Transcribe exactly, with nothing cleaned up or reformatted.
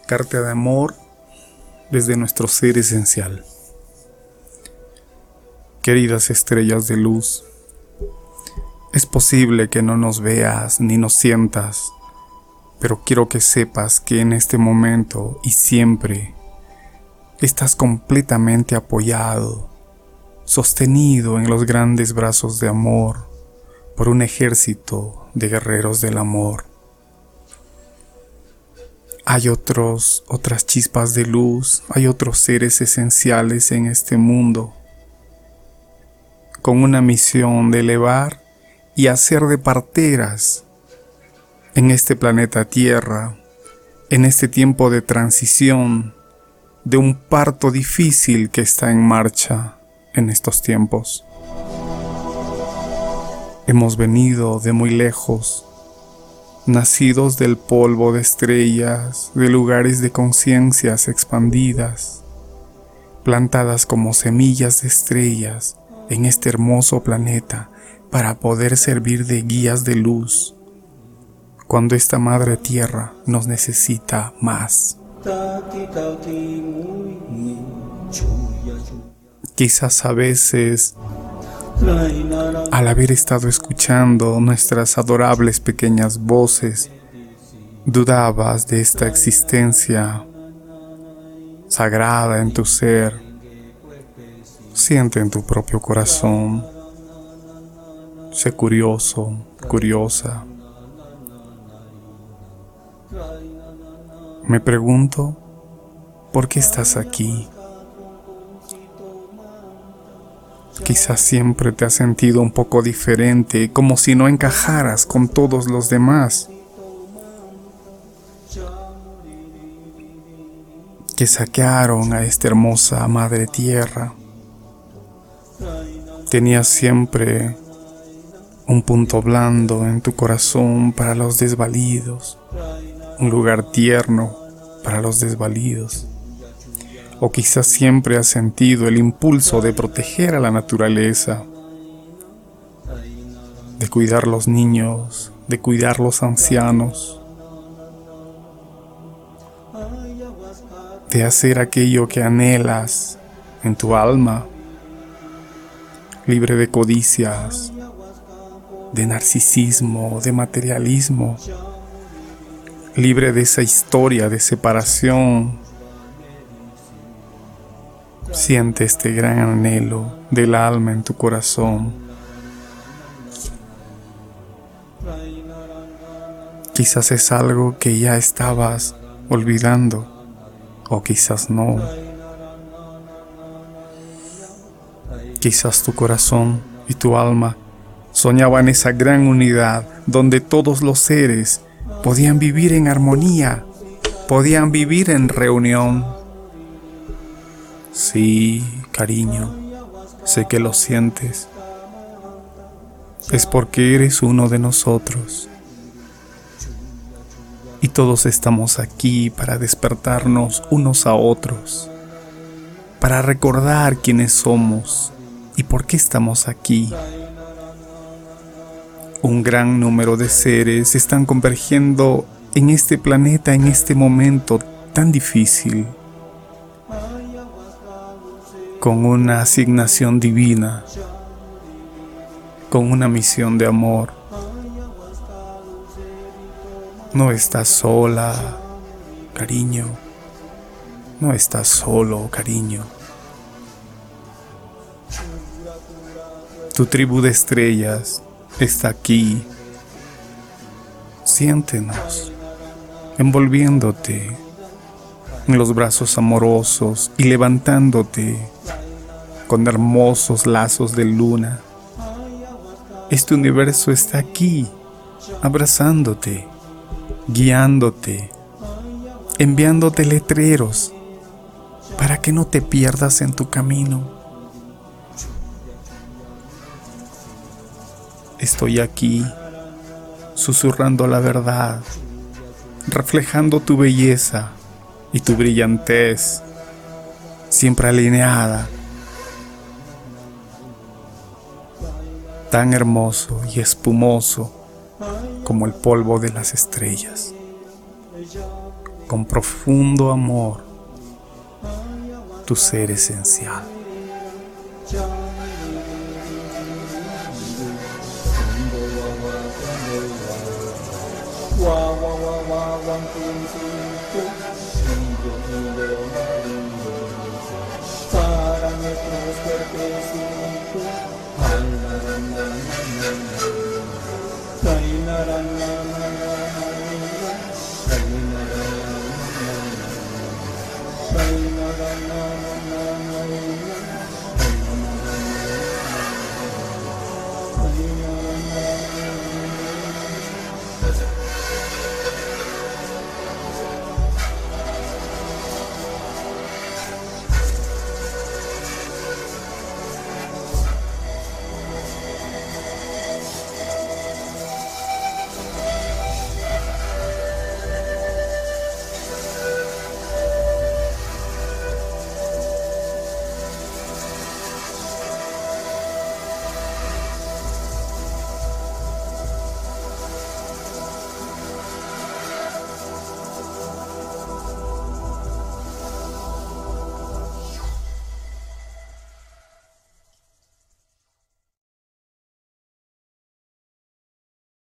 Carta de amor desde nuestro ser esencial. Queridas estrellas de luz, es posible que no nos veas ni nos sientas, pero quiero que sepas que en este momento y siempre estás completamente apoyado, sostenido en los grandes brazos de amor por un ejército de guerreros del amor. Hay otros, otras chispas de luz, hay otros seres esenciales en este mundo, con una misión de elevar y hacer de parteras en este planeta Tierra, en este tiempo de transición, de un parto difícil que está en marcha en estos tiempos. Hemos venido de muy lejos, nacidos del polvo de estrellas, de lugares de conciencias expandidas, plantadas como semillas de estrellas en este hermoso planeta para poder servir de guías de luz cuando esta madre tierra nos necesita más. Quizás a veces, al haber estado escuchando nuestras adorables pequeñas voces, dudabas de esta existencia sagrada en tu ser. Siente en tu propio corazón. Sé curioso, curiosa. Me pregunto, ¿por qué estás aquí? Quizás siempre te has sentido un poco diferente, como si no encajaras con todos los demás. Que saquearon a esta hermosa madre tierra. Tenías siempre un punto blando en tu corazón para los desvalidos, un lugar tierno para los desvalidos. O quizás siempre has sentido el impulso de proteger a la naturaleza, de cuidar los niños, de cuidar los ancianos, de hacer aquello que anhelas en tu alma, libre de codicias, de narcisismo, de materialismo, libre de esa historia de separación. Siente este gran anhelo del alma en tu corazón. Quizás es algo que ya estabas olvidando, o quizás no. Quizás tu corazón y tu alma soñaban esa gran unidad donde todos los seres podían vivir en armonía, podían vivir en reunión. Sí, cariño, sé que lo sientes. Es porque eres uno de nosotros. Y todos estamos aquí para despertarnos unos a otros, para recordar quiénes somos y por qué estamos aquí. Un gran número de seres están convergiendo en este planeta en este momento tan difícil, con una asignación divina, con una misión de amor. No estás sola, cariño. No estás solo, cariño. Tu tribu de estrellas está aquí. Siéntenos, envolviéndote en los brazos amorosos y levantándote con hermosos lazos de luna. Este universo está aquí, abrazándote, guiándote, enviándote letreros para que no te pierdas en tu camino. Estoy aquí, susurrando la verdad, reflejando tu belleza y tu brillantez, siempre alineada, tan hermoso y espumoso como el polvo de las estrellas. con profundo amor tu ser esencial. Para nuestros cuerpecitos, na na na na